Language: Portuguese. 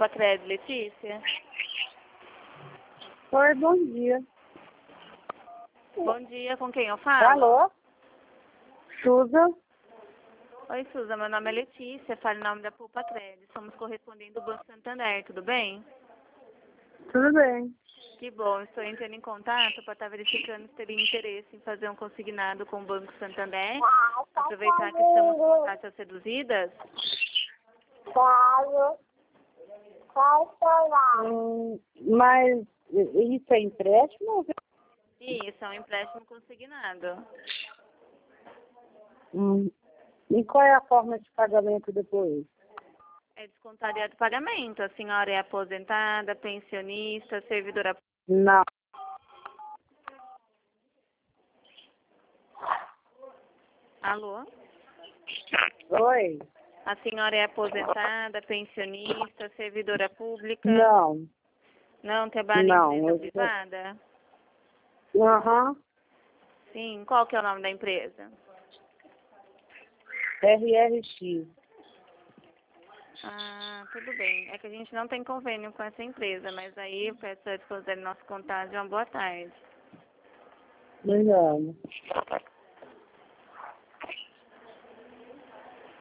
Pupacred, Letícia? Oi, bom dia. Bom dia, com quem eu falo? Alô? Suza? Oi, Suza, meu nome é Letícia, falo em nome da Pupacred. Somos correspondentes do Banco Santander, tudo bem? Tudo bem. Que bom, estou entrando em contato para estar verificando se teria interesse em fazer um consignado com o Banco Santander. Aproveitar que estamos com taxas reduzidas. Mas isso é empréstimo? Isso, é um empréstimo consignado. E qual é a forma de pagamento depois? É descontado do pagamento. A senhora é aposentada, pensionista, servidora. Não. Alô? Oi? A senhora é aposentada, pensionista, servidora pública? Não. Não trabalha Não, em eu empresa privada? Aham. Sim, qual que é o nome da empresa? RRX. Ah, tudo bem. É que a gente não tem convênio com essa empresa, mas aí eu peço a disposição do nosso contato. Uma boa tarde. Não.